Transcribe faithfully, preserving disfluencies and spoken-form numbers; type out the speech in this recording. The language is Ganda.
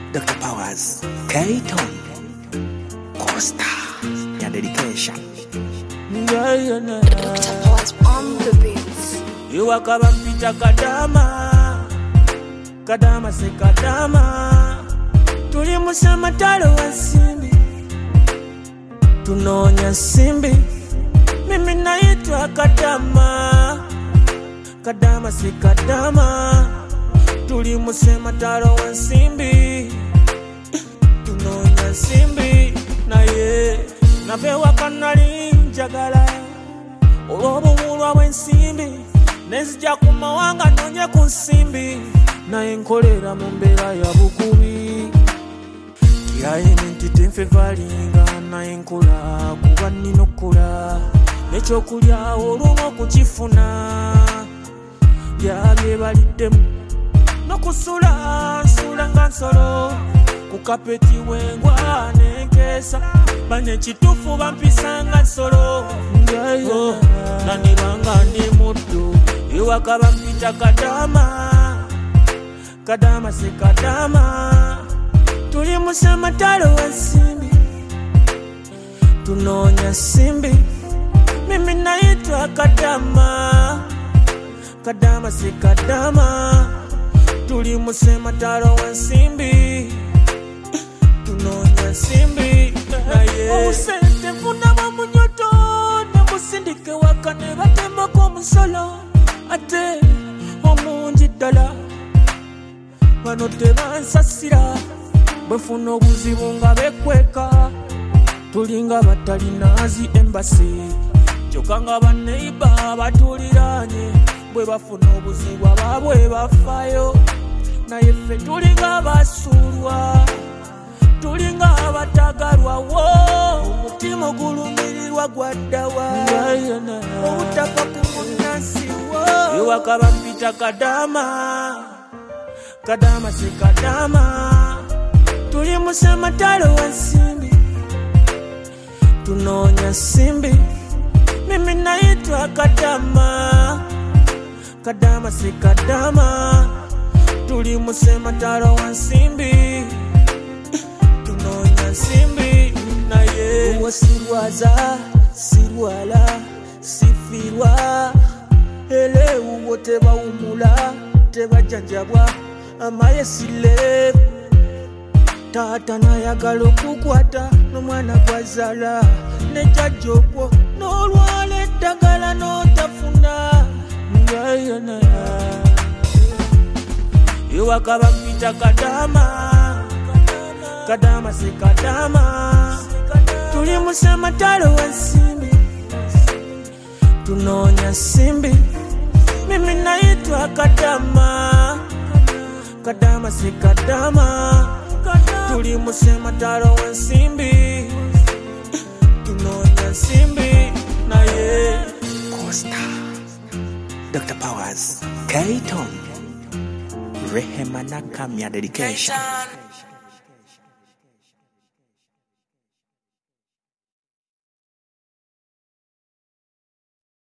Doctor Powers, K-Ton, Costa, your dedication. Yeah, yeah, yeah. Doctor Powers on the beats. You are Kabambita Kadama, Kadama se Kadama. Tuli musama talo wa simbi, tunonya simbi. Mimi naitwa Kadama, Kadama se Kadama. Tuli musema talo wa simbi, tunonya simbi. Na ye, na pewa kanali njagala olw'obuwulwa bw'ensimbi nezija ku mawanga nonye ku nsimbi naye nkolera mu mbeera ya bukubi kiraine nti tenfe valinga naye nkola kuba nnina okkola n'ekyokulya olumu okukifuna byabyebaliddemu n'okusula nsula nga nsolo ku kapeti wengwa n'enkeesa bane ekituufu bampisanga nsolo nanibanga ndi muddu ewaka bampita Kadama, Kadama se Kadama. Tuli musama talo wa simbi, tunonya simbi. Mimi naitwa Kadama, Kadama se Kadama. Tuli musema talo wa simbi, tunonya simbi. Ousente funa wa munyoto nemusindike wakane batema ko musolo ate omungi ddala bano tebansasira bwefuna obuzibu nga bekweka tulinga batalinazi embasi kyokka nga baneiba batuliranye bwe bafuna obuzibu ababwe bafayo naye ffe tulinga basuulwa tulinga abatagalwa wo omutima ogulumirirwa gwaddawa obutaka ku munnansi wo ewaka bampita Kadama, Kadama se Kadama. Tuli musama talo wa simbi, tunonya simbi. Mimi naitwa Kadama, Kadama se Kadama. Tuli musama talo wa simbi, tunonya simbi. Na ye uwa sirwaza, sirwala, sifirwa. Ele uwo teba umula, teba janjabwa. Amaye sile tata na yagalo kukwata n'omwana gwazala nejajjokwo n'olwala eddagala n'otafuna ngayana ewaka bampita Kadama, Kadama se Kadama. Tuli musama talo wa simbi, tunonya simbi. Mimi naitwa Kadama, Kadama se Kadama. Tuli musema talo wa simbi, tunonya simbi. Na ye Costa, Doctor Powers, K-Ton, Rehema Nakam, your dedication.